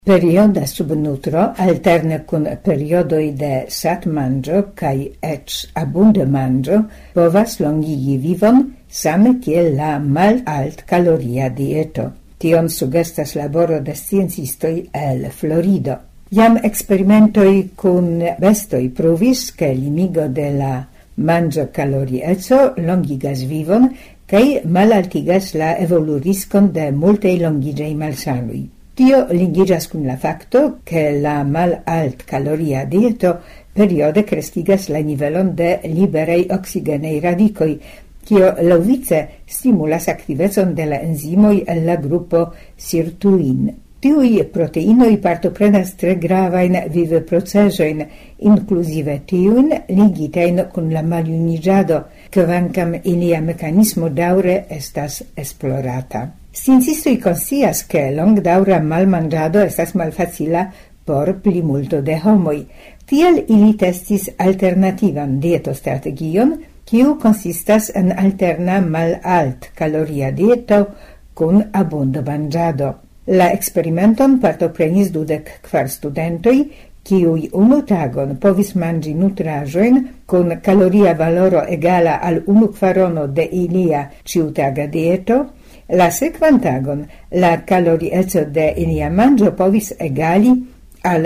Perioda subnutro alterne kun periodoj de satmanĝo kaj eĉ abunde manĝo povas longigi vivon same kiel la malalt-kaloria dieto. Tion sugestas laboro de sciencistoj el Florido. Jam eksperimentoj kun bestoj pruvis, ke limigo de la manĝo-kalorieco longigas vivon kaj malaltigas la evoluriskon de multaj longiĝaj malsanoj. Tio ligigas kun la facto che la mal-alt-kaloria dieto periode kreskigas la nivelon de liberei oksigenei radikoj, kio laŭvice stimulas aktivecon de la enzimoj el la grupo sirtuin. Tiuj proteinoj partoprenas tre gravajn vivprocezojn, inkluzive tiujn ligitajn kun la maljuniĝado, kvankam ilia mekanismo daŭre estas esplorata. Sciencistoj konscias, ke longdaŭra malmanĝado estas malfacila por plimulto de homoj. Tiel ili testis alternativan dietostrategion, kiu konsistas en alterna malalt-kaloria dieto kun abunda manĝado. La eksperimenton partoprenis 24 studentoj, kiuj unu tagon povis manĝi nutraĵojn kun kaloria valoro egala al 1/4 de ilia ĉiutaga dieto. La sekvan tagon la kalorieco de ilia manĝo povis egali al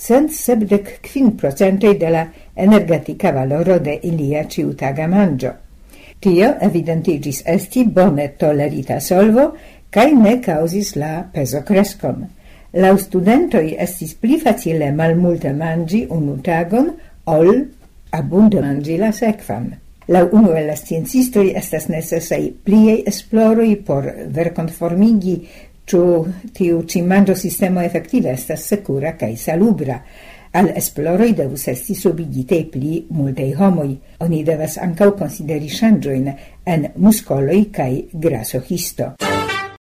175% de la energetika valoro de ilia ĉiutaga manĝo. Tio evidentiĝis esti bone tolerita solvo kaj ne kaŭzis la pezokreskon. Laŭ studentoj estis pli facile malmulte manĝi unu tagon ol abunde manĝi la sekvan. La unu el la sciencistoj estas necesaj pliaj esploroj por verkonformigi, ĉu tiu ĉi manĝosistemo efektive estas sekura kaj salubra. Al esploroj devus esti subigitaj pli multaj homoj. Oni devas ankaŭ konsideri ŝanĝojn en muskoloj kaj grasohisto.